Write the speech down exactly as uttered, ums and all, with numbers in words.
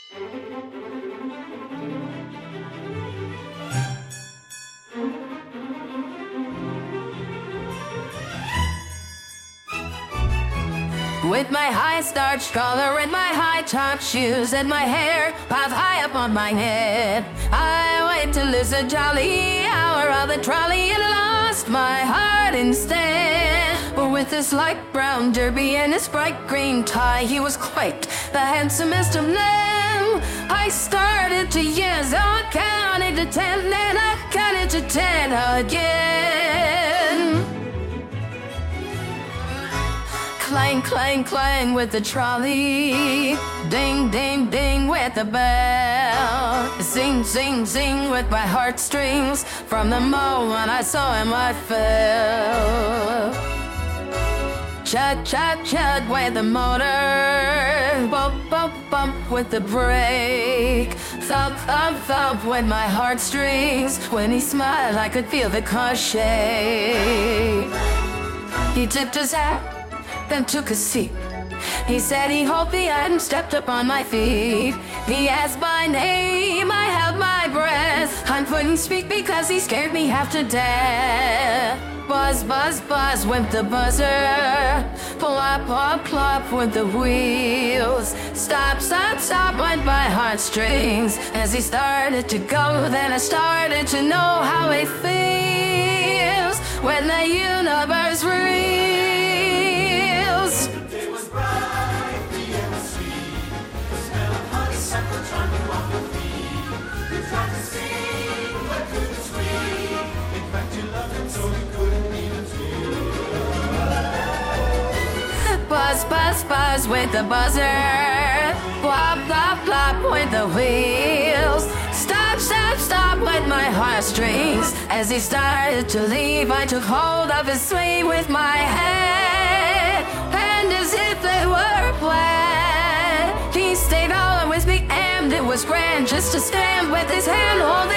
With my high starched collar and my high top shoes and my hair piled high up on my head, I wait to lose a jolly hour of the trolley and lost my heart instead. But with his light brown derby and his bright green tie, he was quite the handsomest of them. I started to yes, I counted to ten, and I counted to ten again. Clang, clang, clang with the trolley. Ding, ding, ding with the bell. Sing, sing, sing with my heartstrings. From the moment I saw him I fell. Chut, chut, chut with the motor. Bump, bump, bump with the brake. Thump, thump, thump with my heartstrings. When he smiled I could feel the car shake. He tipped his hat, then took a seat. He said he hoped he hadn't stepped up on my feet. He asked my name, I held my breath. I couldn't speak because he scared me half to death. Buzz, buzz, buzz went the buzzer. Plop, plop, plop went the wheels. Stop, stop, stop went my heartstrings. As he started to go, then I started to know how it feels when the universe reels. Buzz, buzz, buzz with the buzzer. Plop, plop, plop with the wheels. Stop, stop, stop with my heartstrings. As he started to leave, I took hold of his sleeve with my hand, and as if they were planned, he stayed all with me, and it was grand just to stand with his hand holding